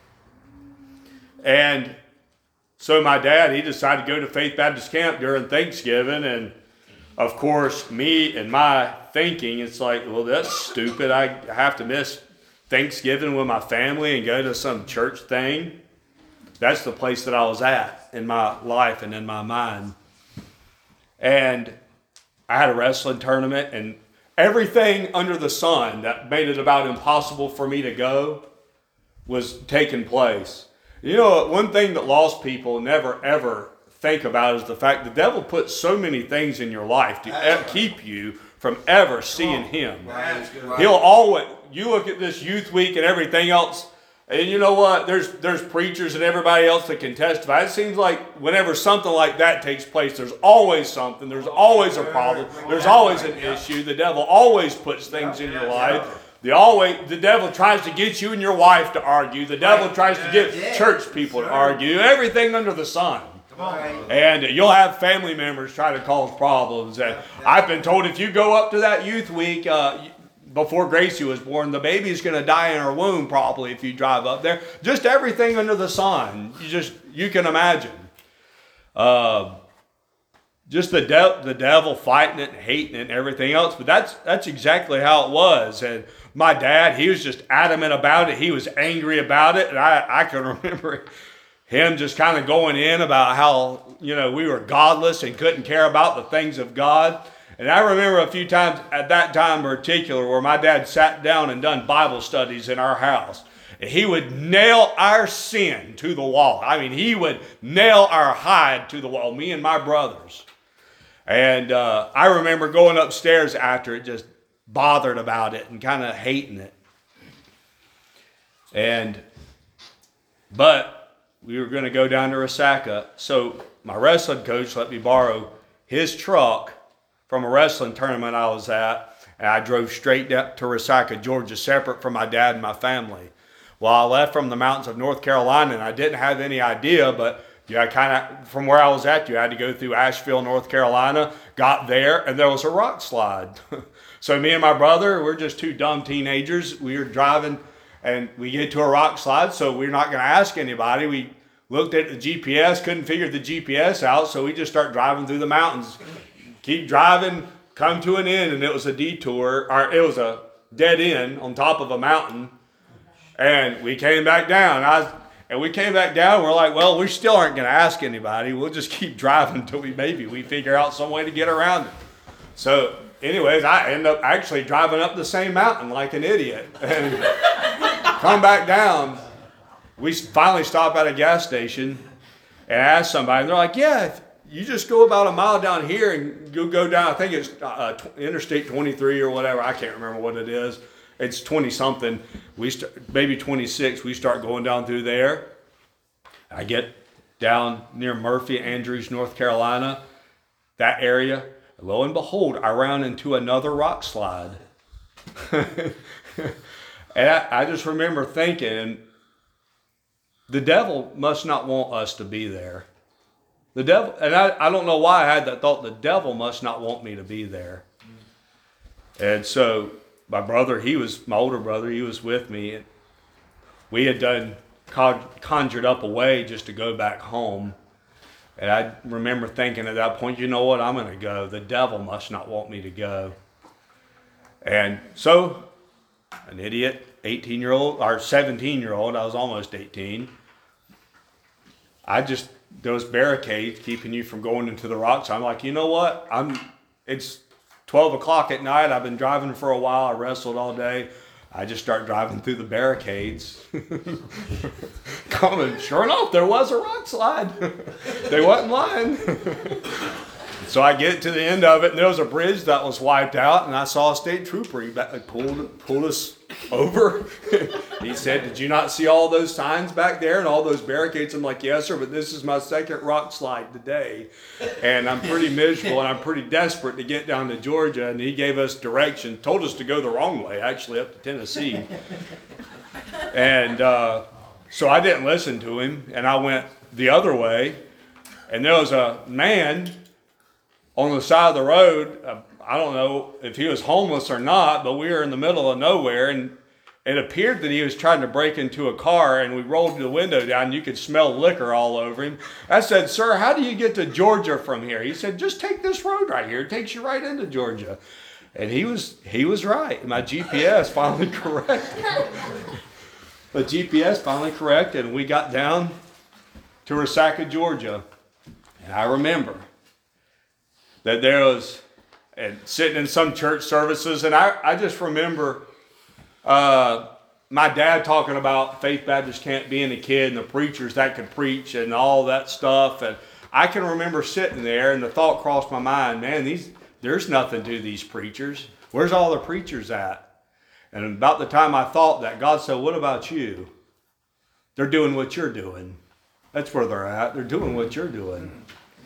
And so my dad, he decided to go to Faith Baptist Camp during Thanksgiving. And of course, me and my thinking, it's like, well, that's stupid. I have to miss Thanksgiving with my family and go to some church thing. That's the place that I was at in my life and in my mind. And I had a wrestling tournament, and everything under the sun that made it about impossible for me to go was taking place. You know, one thing that lost people never ever think about is the fact the devil puts so many things in your life to keep you from ever seeing him. He'll always, you look at this youth week and everything else, and you know what? There's there's preachers and everybody else that can testify. It seems like whenever something like that takes place, there's always something. There's always a problem. There's always an issue. The devil always puts things in your life. The always the devil tries to get you and your wife to argue. The devil tries to get church people to argue. Everything under the sun. And you'll have family members try to cause problems. And I've been told if you go up to that youth week, uh, before Gracie was born, the baby's going to die in her womb probably if you drive up there. Just everything under the sun. You just, you can imagine. Uh, just the, de- the devil fighting it and hating it and everything else. But that's, that's exactly how it was. And my dad, he was just adamant about it. He was angry about it. And I, I can remember him just kind of going in about how, you know, we were godless and couldn't care about the things of God. And I remember a few times at that time in particular where my dad sat down and done Bible studies in our house. And he would nail our sin to the wall. I mean, he would nail our hide to the wall, me and my brothers. And uh, I remember going upstairs after it, just bothered about it and kind of hating it. And, but we were going to go down to Resaca. So my wrestling coach let me borrow his truck from a wrestling tournament I was at, and I drove straight down to Resaca, Georgia, separate from my dad and my family. Well, I left from the mountains of North Carolina, and I didn't have any idea, but yeah, I kind of, from where I was at, you had to go through Asheville, North Carolina, got there, and there was a rock slide. So me and my brother, we're just two dumb teenagers. We were driving, and we get to a rock slide, so we're not going to ask anybody. We looked at the G P S, couldn't figure the G P S out, so we just start driving through the mountains. Keep driving, come to an end, and it was a detour, or it was a dead end on top of a mountain. And we came back down. I was, and we came back down, and we're like, well, we still aren't going to ask anybody. We'll just keep driving until we maybe we figure out some way to get around it. So, anyways, I end up actually driving up the same mountain like an idiot and come back down. We finally stop at a gas station and ask somebody, and they're like, yeah, if you just go about a mile down here and go, go down, I think it's uh, Interstate twenty-three or whatever, I can't remember what it is. It's twenty something, we st- maybe twenty-six, we start going down through there. I get down near Murphy, Andrews, North Carolina, that area. Lo and behold, I ran into another rock slide. And I, I just remember thinking, the devil must not want us to be there. The devil, and I, I don't know why I had that thought, the devil must not want me to be there. And so my brother, he was, my older brother, he was with me. And we had done, conjured up a way just to go back home. And I remember thinking at that point, you know what, I'm going to go. The devil must not want me to go. And so, an idiot, eighteen-year-old, or seventeen-year-old, I was almost eighteen. I just, those barricades keeping you from going into the rocks. I'm like, you know what, I'm. It's twelve o'clock at night. I've been driving for a while. I wrestled all day. I just start driving through the barricades. Coming, sure enough, there was a rock slide. They wasn't lying. So I get to the end of it, and there was a bridge that was wiped out, and I saw a state trooper. He pulled, pulled us over. He said, did you not see all those signs back there and all those barricades? I'm like, yes, sir, but this is my second rock slide today. And I'm pretty miserable, and I'm pretty desperate to get down to Georgia. And he gave us direction, told us to go the wrong way, actually, up to Tennessee. And uh, so I didn't listen to him, and I went the other way. And there was a man on the side of the road. uh, I don't know if he was homeless or not, but we were in the middle of nowhere, and it appeared that he was trying to break into a car, and we rolled the window down, and you could smell liquor all over him. I said, sir, how do you get to Georgia from here? He said, just take this road right here. It takes you right into Georgia. And he was he was right. My G P S finally corrected. The G P S finally corrected, and we got down to Resaca, Georgia. And I remember that there was, and sitting in some church services, and I, I just remember uh, my dad talking about Faith Baptist Camp being a kid and the preachers that could preach and all that stuff. And I can remember sitting there, and the thought crossed my mind, man, these there's nothing to these preachers. Where's all the preachers at? And about the time I thought that, God said, what about you? They're doing what you're doing. That's where they're at. They're doing what you're doing.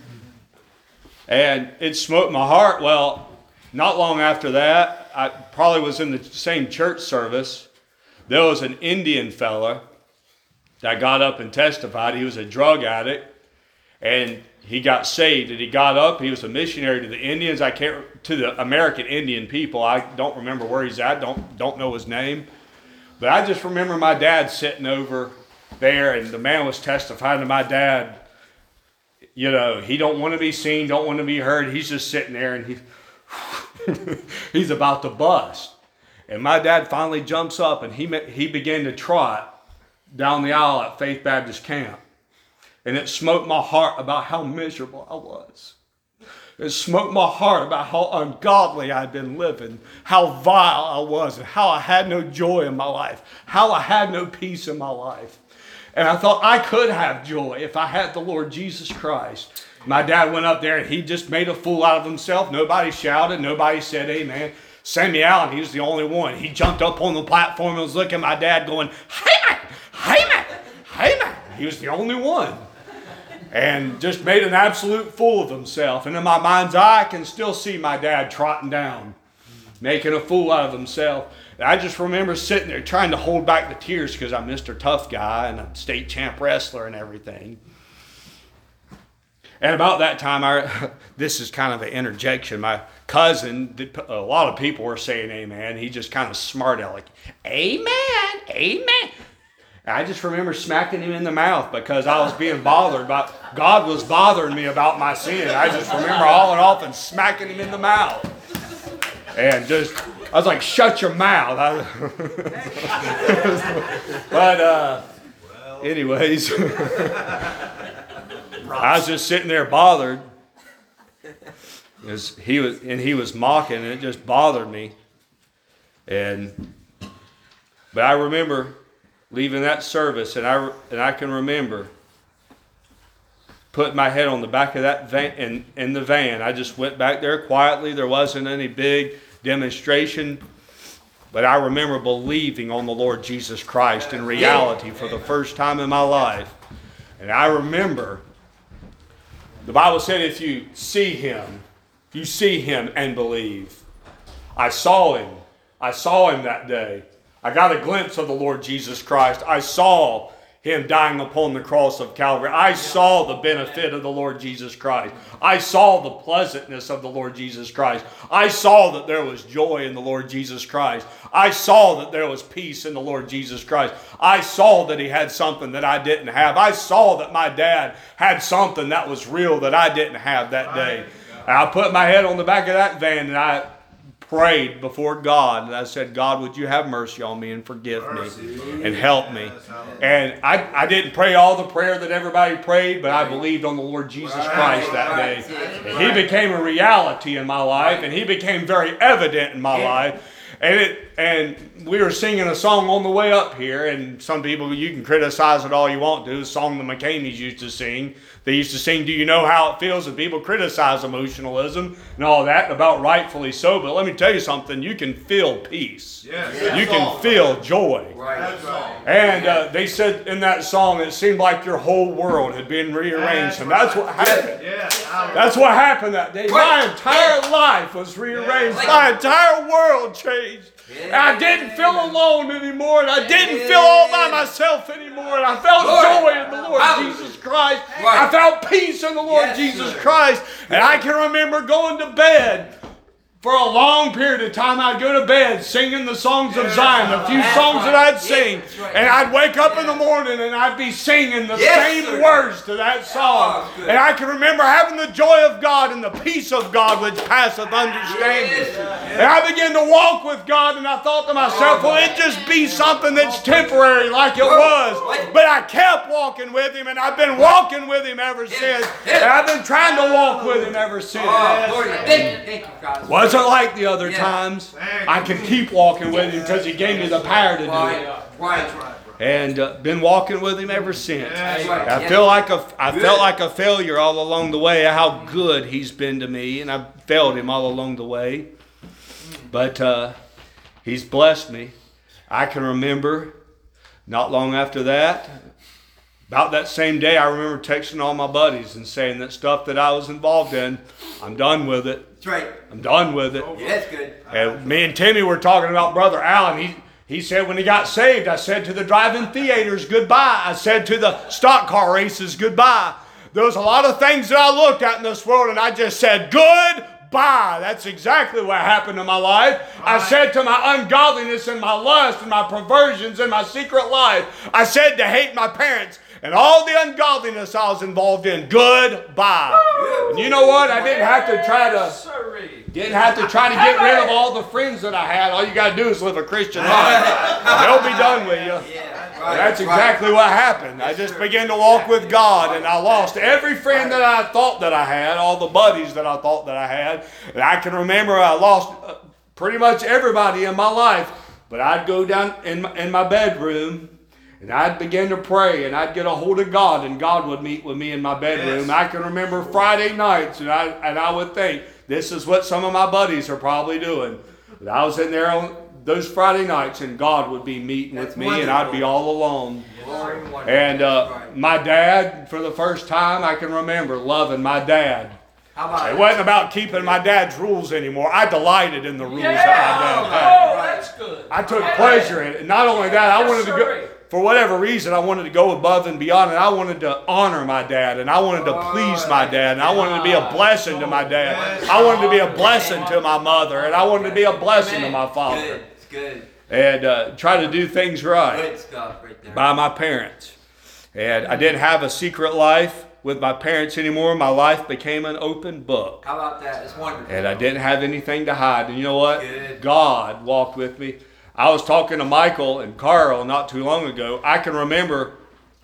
And it smote my heart. Well, not long after that, I probably was in the same church service. There was an Indian fella that got up and testified. He was a drug addict, and he got saved. And he got up. He was a missionary to the Indians. I can't to the American Indian people. I don't remember where he's at. Don't don't know his name. But I just remember my dad sitting over there, and the man was testifying to my dad. You know, he don't want to be seen, don't want to be heard. He's just sitting there, and he he's about to bust. And my dad finally jumps up, and he he began to trot down the aisle at Faith Baptist Camp. And it smote my heart about how miserable I was. It smote my heart about how ungodly I'd been living, how vile I was, and how I had no joy in my life, how I had no peace in my life. And I thought I could have joy if I had the Lord Jesus Christ. My dad went up there, and he just made a fool out of himself. Nobody shouted. Nobody said amen. Sammy Allen, he was the only one. He jumped up on the platform and was looking at my dad going, hey man, hey man, hey man. He was the only one. And just made an absolute fool of himself. And in my mind's eye, I can still see my dad trotting down, making a fool out of himself. And I just remember sitting there trying to hold back the tears because I'm Mister Tough Guy and a state champ wrestler and everything. And about that time, I this is kind of an interjection. My cousin, a lot of people were saying amen. He just kind of smarted out like, amen, amen. And I just remember smacking him in the mouth because I was being bothered about, God was bothering me about my sin. I just remember hauling off and smacking him in the mouth. And just, I was like, shut your mouth. I, but uh, anyways, I was just sitting there bothered. As he was, and he was mocking, and it just bothered me. And but I remember leaving that service, and I and I can remember putting my head on the back of that van, in, in the van. I just went back there quietly. There wasn't any big demonstration, but I remember believing on the Lord Jesus Christ in reality for the first time in my life. And I remember the Bible said, if you see him, you see him and believe. I saw him. I saw him that day. I got a glimpse of the Lord Jesus Christ. I saw him dying upon the cross of Calvary. I saw the benefit of the Lord Jesus Christ. I saw the pleasantness of the Lord Jesus Christ. I saw that there was joy in the Lord Jesus Christ. I saw that there was peace in the Lord Jesus Christ. I saw that he had something that I didn't have. I saw that my dad had something that was real that I didn't have that day. And I put my head on the back of that van and I prayed before God, and I said, God, would you have mercy on me and forgive me and help me? And I, I didn't pray all the prayer that everybody prayed, but I believed on the Lord Jesus Christ that day. And he became a reality in my life, and he became very evident in my life. And it and we were singing a song on the way up here, and some people, you can criticize it all you want to. The song the McCameys used to sing. They used to sing, do you know how it feels? And people criticize emotionalism and all that, about rightfully so. But let me tell you something, you can feel peace. Yes. You can feel joy. Right. And uh, they said in that song, it seemed like your whole world had been rearranged. And that's what happened. That's what happened that day. My entire life was rearranged. My entire world changed. And I didn't feel alone anymore, and I didn't feel all by myself anymore, and I felt joy in the Lord Jesus Christ. I felt peace in the Lord Jesus Christ. And I can remember going to bed. For a long period of time, I'd go to bed singing the songs of Zion, a few songs that I'd sing. And I'd wake up in the morning and I'd be singing the same words to that song. And I can remember having the joy of God and the peace of God which passeth understanding. And I began to walk with God, and I thought to myself, well, it just be something that's temporary like it was. But I kept walking with him, and I've been walking with him ever since. And I've been trying to walk with him ever since. Was like the other times, I could keep walking with him because he gave me the power to do it. And uh, been walking with him ever since. I feel like a, I felt like a failure all along the way. How good he's been to me, and I've failed him all along the way. But uh, he's blessed me. I can remember not long after that, about that same day, I remember texting all my buddies and saying that stuff that I was involved in, I'm done with it. That's right. I'm done with it. Yeah, that's good. And me and Timmy were talking about Brother Allen. He he said when he got saved, I said to the drive-in theaters, goodbye. I said to the stock car races, goodbye. There was a lot of things that I looked at in this world, and I just said, goodbye. That's exactly what happened in my life. I said to my ungodliness and my lust and my perversions and my secret life, I said to hate my parents and all the ungodliness I was involved in, goodbye. And you know what? I didn't have to try to didn't have to try to get rid of all the friends that I had. All you got to do is live a Christian life. They'll be done with you. And that's exactly what happened. I just began to walk with God, and I lost every friend that I thought that I had, all the buddies that I thought that I had. And I can remember I lost pretty much everybody in my life. But I'd go down in my, in my bedroom, and I'd begin to pray, and I'd get a hold of God, and God would meet with me in my bedroom. Yes. I can remember Friday nights, and I and I would think, this is what some of my buddies are probably doing. But I was in there on those Friday nights, and God would be meeting That's with me, wonderful. And I'd be all alone. Yes. And uh, my dad, for the first time, I can remember loving my dad. How about it? It wasn't about keeping my dad's rules anymore. I delighted in the rules yeah. that my dad had. Oh, that's good. I took pleasure in it. And not only that, I wanted to go, for whatever reason, I wanted to go above and beyond, and I wanted to honor my dad, and I wanted to please my dad, and I wanted to be a blessing to my dad. I wanted to be a blessing to my mother, and I wanted to be a blessing to my father. It's good. And uh, try to do things right by my parents. And I didn't have a secret life with my parents anymore. My life became an open book. How about that? It's wonderful. And I didn't have anything to hide. And you know what? Good. God walked with me. I was talking to Michael and Carl not too long ago. I can remember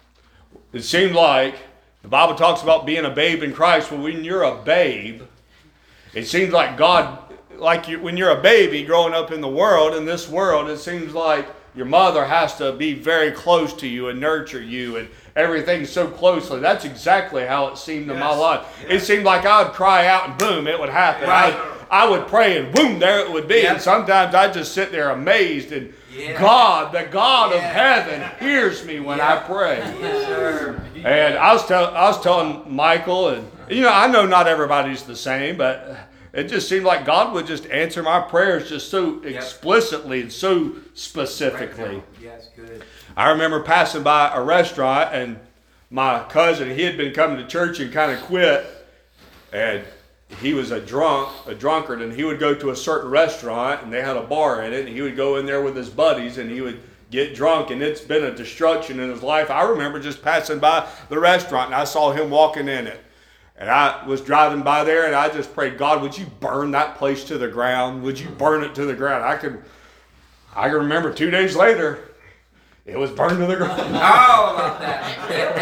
it seemed like the Bible talks about being a babe in Christ. Well, when you're a babe, it seems like God, like you, when you're a baby growing up in the world, in this world, it seems like your mother has to be very close to you and nurture you and everything so closely. That's exactly how it seemed in my Yes. life. It seemed like I would cry out and boom, it would happen. Right. I, I would pray and boom, there it would be. Yep. And sometimes I just sit there amazed and Yeah. God, the God of Yeah. heaven, hears me when I Yeah. pray. Yes, sir. And I was telling, I was telling Michael, and you know, I know not everybody's the same, but it just seemed like God would just answer my prayers just so explicitly and so specifically. Yes, good. I remember passing by a restaurant, and my cousin, he had been coming to church and kind of quit, and he was a drunk, a drunkard, and he would go to a certain restaurant, and they had a bar in it, and he would go in there with his buddies, and he would get drunk, and it's been a destruction in his life. I remember just passing by the restaurant, and I saw him walking in it. And I was driving by there, and I just prayed, God, would you burn that place to the ground? Would you burn it to the ground? I could, I can remember two days later, it was burned to the ground. How about that?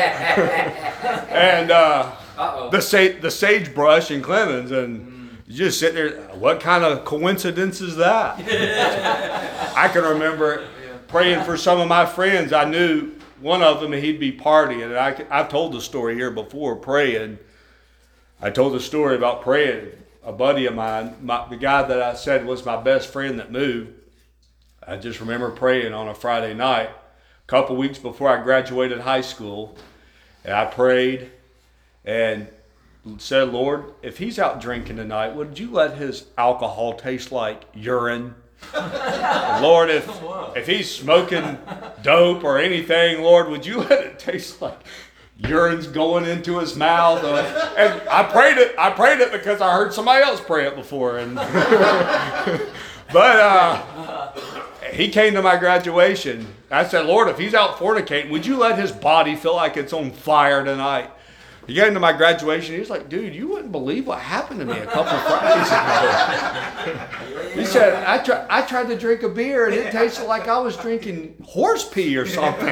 And uh, Uh-oh. the sa- the sagebrush in Clemens, and you just sit there. What kind of coincidence is that? I can remember praying for some of my friends. I knew one of them, he'd be partying, and I, I've told the story here before. Praying, I told the story about praying. A buddy of mine, my, the guy that I said was my best friend that moved. I just remember praying on a Friday night, a couple weeks before I graduated high school, and I prayed and said, Lord, if he's out drinking tonight, would you let his alcohol taste like urine? And Lord, if if he's smoking dope or anything, Lord, would you let it taste like urine's going into his mouth? Uh, and I prayed it. I prayed it because I heard somebody else pray it before. And but uh, he came to my graduation. I said, Lord, if he's out fornicating, would you let his body feel like it's on fire tonight? He came to my graduation. He was like, dude, you wouldn't believe what happened to me a couple of Fridays ago. He said, I, try, I tried to drink a beer and it tasted like I was drinking horse pee or something.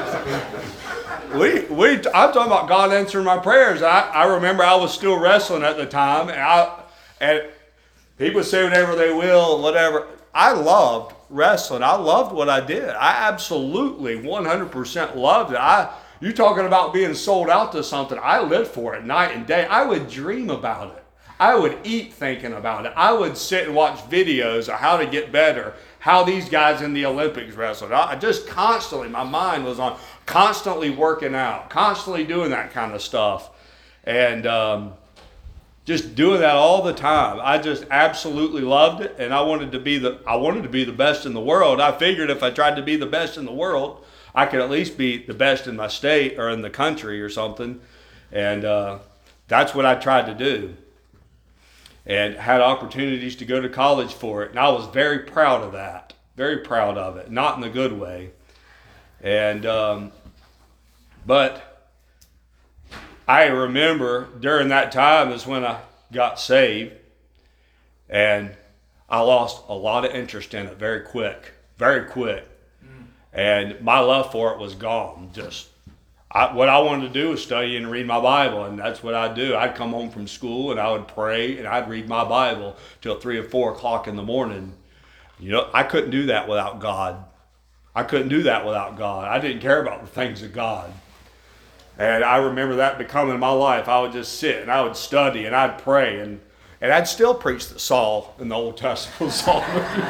we, we, I'm talking about God answering my prayers. I, I remember I was still wrestling at the time, and, I, and people say whatever they will, whatever. I loved wrestling. I loved what I did. I absolutely one hundred percent loved it. I You talking about being sold out to something, I lived for it night and day. I would dream about it. I would eat thinking about it. I would sit and watch videos of how to get better, how these guys in the Olympics wrestled. I just constantly, my mind was on constantly working out, constantly doing that kind of stuff. And um, just doing that all the time. I just absolutely loved it, and I wanted to be the I wanted to be the best in the world. I figured if I tried to be the best in the world, I could at least be the best in my state or in the country or something. And uh, that's what I tried to do. And had opportunities to go to college for it. And I was very proud of that. Very proud of it. Not in a good way. And, um, but I remember during that time is when I got saved. And I lost a lot of interest in it very quick. Very quick. And my love for it was gone. Just I, what I wanted to do was study and read my Bible, and that's what I'd do. I'd come home from school and I would pray and I'd read my Bible till three or four o'clock in the morning. You know, I couldn't do that without God. I couldn't do that without God. I didn't care about the things of God. And I remember that becoming my life. I would just sit and I would study and I'd pray, and and I'd still preach the Saul in the Old Testament. Saul.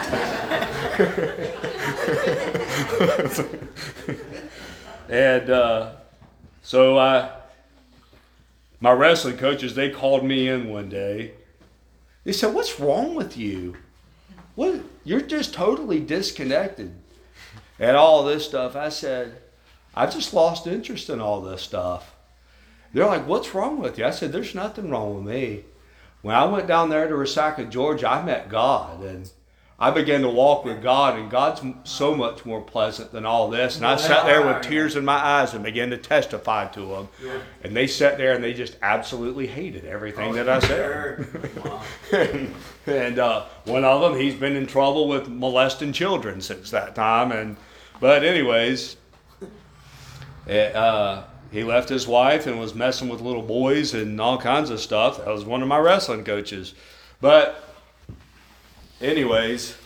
And uh, so I, my wrestling coaches, they called me in one day. They said, "What's wrong with you? What? You're just totally disconnected and all this stuff." I said, "I just lost interest in all this stuff." They're like, "What's wrong with you?" I said, "There's nothing wrong with me." When I went down there to Resaca, Georgia, I met God, and I began to walk with God, and God's so much more pleasant than all this. And I sat there with tears in my eyes and began to testify to them. And they sat there and they just absolutely hated everything that I said. and and uh, one of them, he's been in trouble with molesting children since that time. And but anyways, it, uh, he left his wife and was messing with little boys and all kinds of stuff. That was one of my wrestling coaches. But, anyways,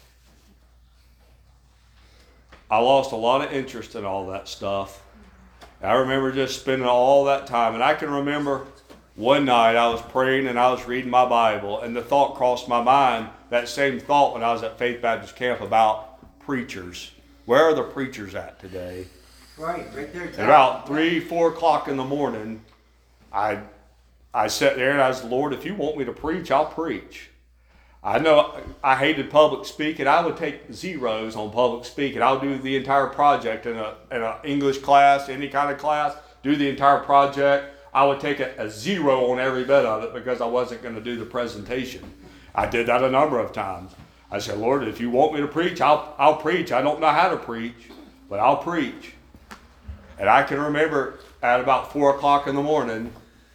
I lost a lot of interest in all that stuff. I remember just spending all that time. And I can remember one night I was praying and I was reading my Bible, and the thought crossed my mind, that same thought when I was at Faith Baptist Camp, about preachers. Where are the preachers at today? Right, right there. At about three, four o'clock in the morning, I I sat there and I was, Lord, if you want me to preach, I'll preach. I know I hated public speaking. I would take zeros on public speaking. I would do the entire project in a in an English class, any kind of class, do the entire project. I would take a, a zero on every bit of it because I wasn't going to do the presentation. I did that a number of times. I said, Lord, if you want me to preach, I'll I'll preach. I don't know how to preach, but I'll preach. And I can remember at about four o'clock in the morning,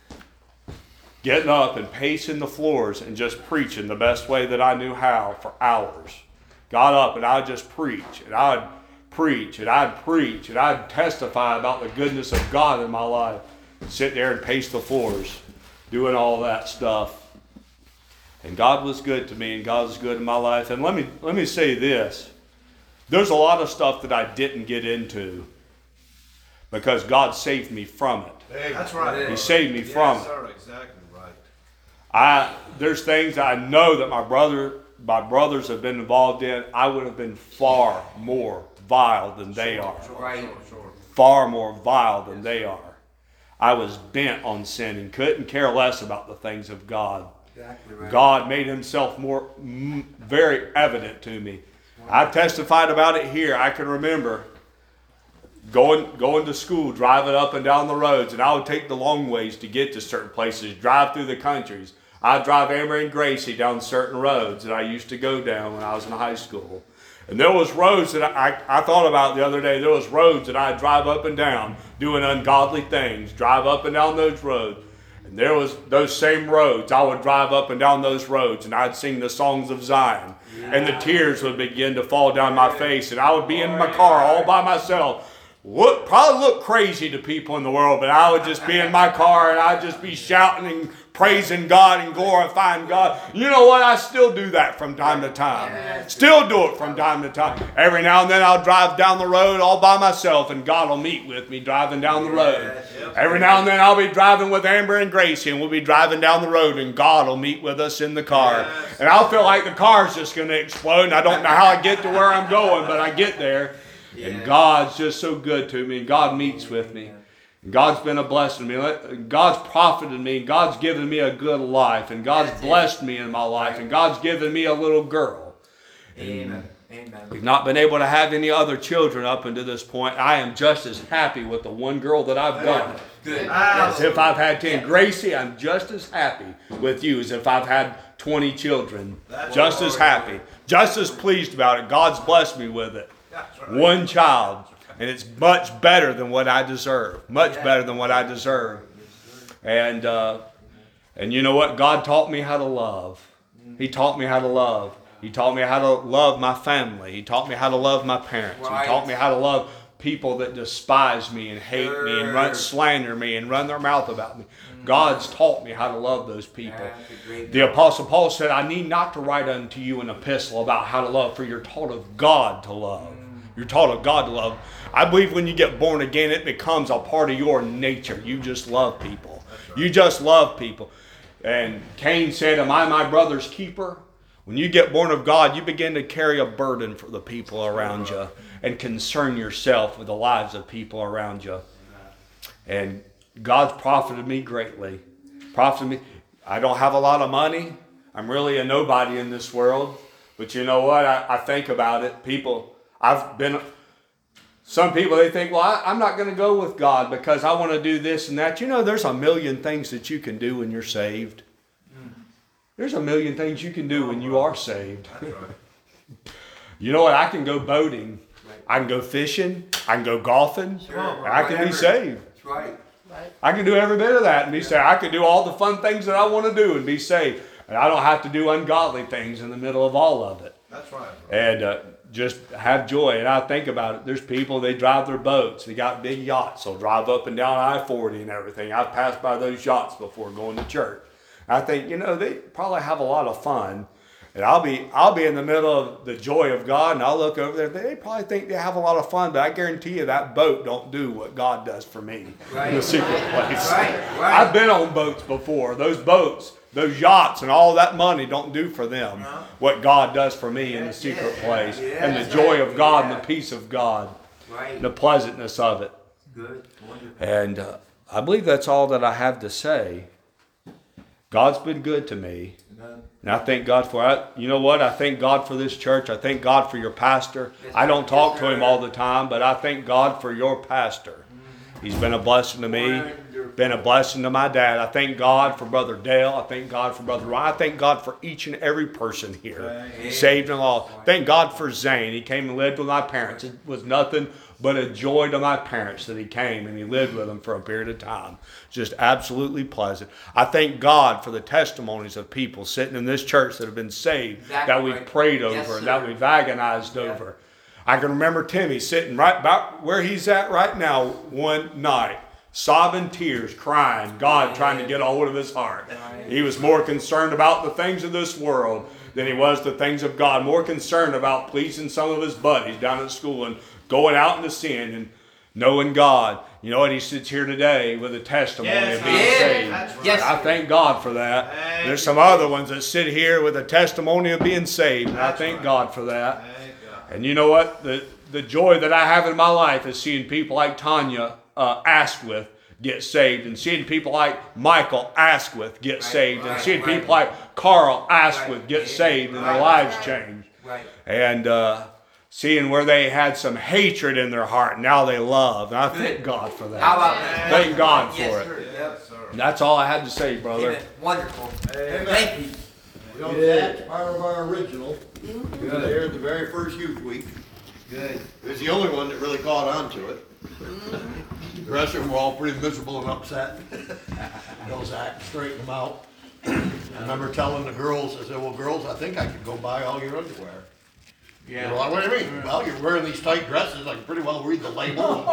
getting up and pacing the floors and just preaching the best way that I knew how for hours. Got up and I'd just preach, and I'd preach, and I'd preach, and I'd testify about the goodness of God in my life. Sit there and pace the floors, doing all that stuff. And God was good to me, and God was good in my life. And let me let me say this. There's a lot of stuff that I didn't get into because God saved me from it. Hey, that's right. He saved me from yes, it. sir, exactly right. I there's things I know that my brother my brothers have been involved in. I would have been far more vile than they are. Sure, Right. sure, sure. Far more vile than they are. I was bent on sin and couldn't care less about the things of God. Exactly right. God made himself more mm, very evident to me. I've testified about it here. I can remember going going to school, driving up and down the roads, and I would take the long ways to get to certain places, drive through the countries. I'd drive Amber and Gracie down certain roads that I used to go down when I was in high school. And there was roads that I, I, I thought about the other day. There was roads that I'd drive up and down doing ungodly things, drive up and down those roads. And there was those same roads. I would drive up and down those roads, and I'd sing the songs of Zion. And the tears would begin to fall down my face, and I would be in my car all by myself. Look, probably look crazy to people in the world, but I would just be in my car, and I'd just be shouting and praising God and glorifying God. You know what? I still do that from time to time. Still do it from time to time. Every now and then I'll drive down the road all by myself, and God will meet with me driving down the road. Every now and then I'll be driving with Amber and Gracie, and we'll be driving down the road, and God will meet with us in the car. And I'll feel like the car's just going to explode, and I don't know how I get to where I'm going, but I get there. And God's just so good to me. God meets with me. And God's been a blessing to me. God's profited me. God's given me a good life. And God's blessed me in my life. And God's given me a little girl. Amen. Amen. We've not been able to have any other children up until this point. I am just as happy with the one girl that I've got Good. as if I've had ten. Gracie, I'm just as happy with you as if I've had twenty children. Just as happy. Just as pleased about it. God's blessed me with it. One child, and it's much better than what I deserve. Much better than what I deserve. And uh, and you know what? God taught me how to love. He taught me how to love. He taught me how to love my family. He taught me how to love my parents. He taught me how to love people that despise me and hate me and run, slander me and run their mouth about me. God's taught me how to love those people. The Apostle Paul said, I need not to write unto you an epistle about how to love, for you're taught of God to love. You're taught of God to love. I believe when you get born again, it becomes a part of your nature. You just love people. You just love people. And Cain said, am I my brother's keeper? When you get born of God, you begin to carry a burden for the people around you and concern yourself with the lives of people around you. And God's profited me greatly. Profited me. I don't have a lot of money. I'm really a nobody in this world. But you know what? I, I think about it. People... I've been, some people, they think, well, I, I'm not going to go with God because I want to do this and that. You know, there's a million things that you can do when you're saved. There's a million things you can do when you are saved. You know what? I can go boating. I can go fishing. I can go golfing. Sure. I can be saved. That's right. I can do every bit of that and be saved. I can do all the fun things that I want to do and be saved. And I don't have to do ungodly things in the middle of all of it. That's right. And uh, just have joy. And I think about it. There's people, they drive their boats. They got big yachts. They'll drive up and down I forty and everything. I've passed by those yachts before going to church. I think, you know, they probably have a lot of fun. And I'll be I'll be in the middle of the joy of God, and I'll look over there. They probably think they have a lot of fun, but I guarantee you that boat don't do what God does for me Right. in the secret place. Right, right. I've been on boats before. Those boats, those yachts, and all that money don't do for them No. what God does for me in the secret Yeah, place, yeah, and the that's joy right. of God Yeah. and the peace of God, Right. the pleasantness of it. Good. Wonderful. And uh, I believe that's all that I have to say. God's been good to me. Amen. And I thank God for it. You know what? I thank God for this church. I thank God for your pastor. Yes, I don't sir. talk Yes, to him sir. all the time, but I thank God for your pastor. He's been a blessing to me, Wonderful. been a blessing to my dad. I thank God for Brother Dale. I thank God for Brother Ryan. I thank God for each and every person here, Amen. saved and lost. Thank God for Zane. He came and lived with my parents. It was nothing but a joy to my parents that he came and he lived with them for a period of time. Just absolutely pleasant. I thank God for the testimonies of people sitting in this church that have been saved, Exactly that we've right. prayed over, Yes, and that sir. we've agonized Yeah. over. I can remember Timmy sitting right about where he's at right now one night, sobbing tears, crying, God trying to get a hold of his heart. Right. He was more concerned about the things of this world than he was the things of God, more concerned about pleasing some of his buddies down at school and going out into sin and knowing God. You know what? He sits here today with a testimony Yes, of being yeah. saved. That's right. Yes. I thank God for that. Thank There's you. some other ones that sit here with a testimony of being saved, and I That's thank right. God for that. Thank God. And you know what? The the joy that I have in my life is seeing people like Tanya uh, Asquith get saved, and seeing people like Michael Asquith get Right, saved, and right, seeing right. people like Carl Asquith Right. get saved and their Right, lives right. changed. Right. And uh, seeing where they had some hatred in their heart, now they love. And I Good. thank God for that. How about that? Thank God for Yes, it. sir. Yep. Yes, sir. And that's all I had to say, brother. Amen. Wonderful. Amen. Thank you. You know, that's part of our original. We were Good. there at the very first youth week. Good. It was the only one that really caught on to it. The rest of them were all pretty miserable and upset. No, Zach, straighten them out. I remember telling the girls, I said, well, girls, I think I could go buy all your underwear. Yeah. Well, what do you mean? Well, you're wearing these tight dresses, I can pretty well read the label.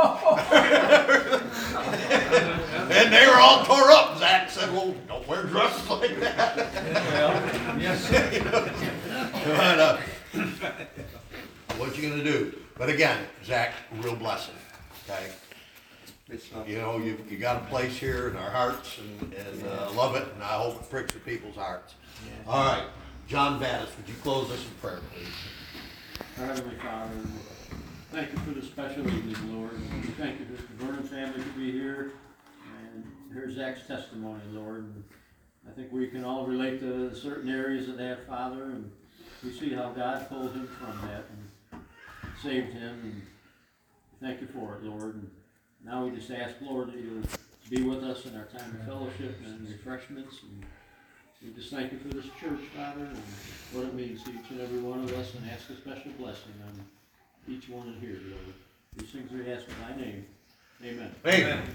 And they were all tore up. Zach said, well, don't wear dresses like that. Yes, sir. But, uh, what you gonna do? But again, Zach, real blessing, okay? Good stuff. You know, you, you got a place here in our hearts and, and, uh, love it, and I hope it pricks the people's hearts. All right, John Battis, would you close us in prayer, please? Our Heavenly Father, thank you for the special evening, Lord. We thank you for the Vernon family to be here, and here's Zach's testimony, Lord. And I think we can all relate to certain areas of that, Father, and we see how God pulled him from that and saved him, and thank you for it, Lord. And now we just ask, Lord, that you be with us in our time of fellowship and refreshments, and we just thank you for this church, Father, and what it means to each and every one of us, and ask a special blessing on each one in here, Lord. These things we ask in thy name. Amen. Amen.